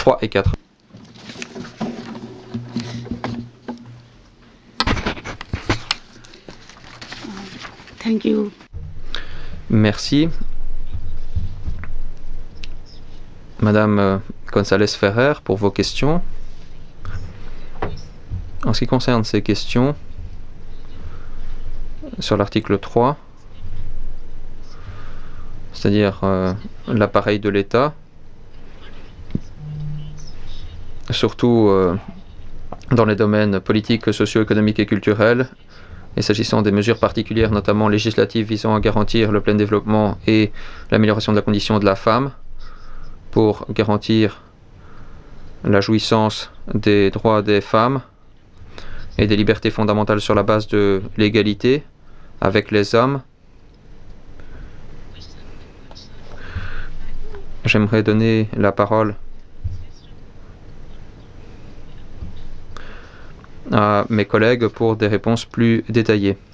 3 et 4. Thank you. Merci. Madame González Ferrer, pour vos questions. En ce qui concerne ces questions, sur l'article 3, c'est-à-dire l'appareil de l'État, surtout dans les domaines politiques, socio-économiques et culturels, et s'agissant des mesures particulières, notamment législatives, visant à garantir le plein développement et l'amélioration de la condition de la femme, pour garantir la jouissance des droits des femmes et des libertés fondamentales sur la base de l'égalité avec les hommes. J'aimerais donner la parole à mes collègues pour des réponses plus détaillées.